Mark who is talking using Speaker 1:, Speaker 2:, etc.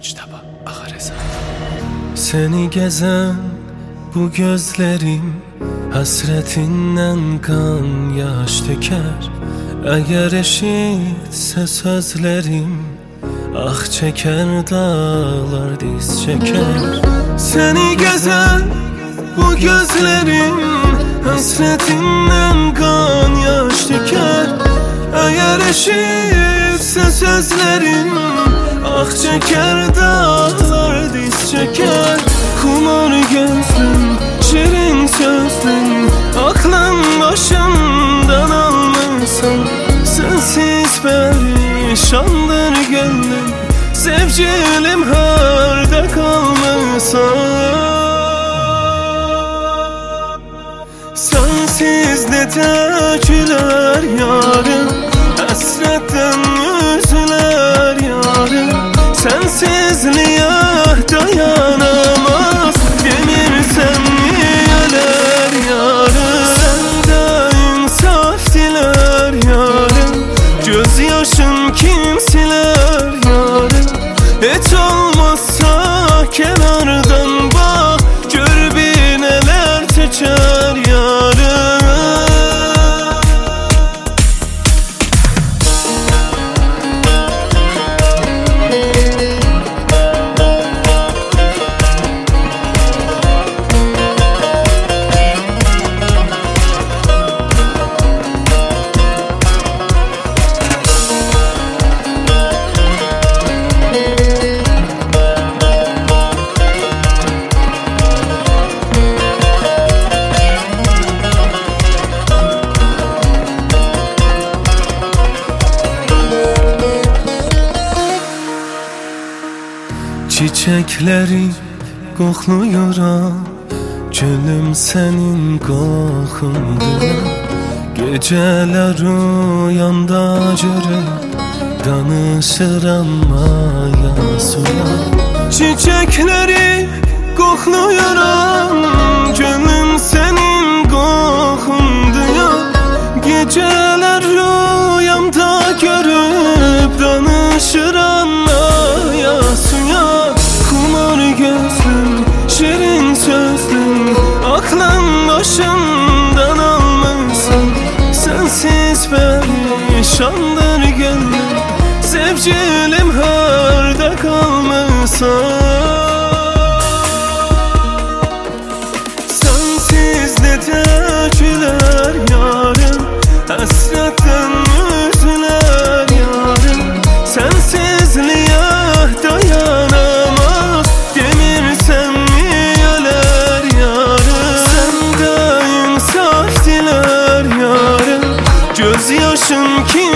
Speaker 1: Mujtaba Ağareza.
Speaker 2: Seni gezen bu gözlerim hasretinden kan yaş döker. Eğer eşitse sözlerim ah çeker, dağlar diz çeker. Seni gezen bu gözlerim hasretinden kan yaş döker. Eğer eşitse sözlerim ah çeker, dağlar diz çeker. Kumar gözlüm, şirin sözlüm, aklım başımdan almışsın. Sensiz perişandır gönlüm, sevgilim harda kalmışsın. Sensiz ne döküler yarım, hasretten yüzüler yarım. Sensizliğe dayanamaz, demirsen niyeler yarım. Sende insaf diler yarım, gözyaşım kim siler yarım. Hiç olmazsa kenardan bak, gör bir neler çeker yarım. Çiçekleri kokluyorum, gülüm senin kokundur. Geceler uyanda görüp danışıram maya suya. Çiçekleri kokluyorum, gülüm senin kokundur. Geceler rüyamda görüp danışıram maya suya. Kumar gözlüm, şirin sözlüm, aklım başımdan almışsın. Sensiz perişandır gönlüm, sevgilim harda kalmışsın. Sensiz ne döküler yarım, hasretten yüzüler yarım. Sensizliğe dayanamaz, demirsen niyeler yarım. Sende insaf diler yarım, gözyaşım ki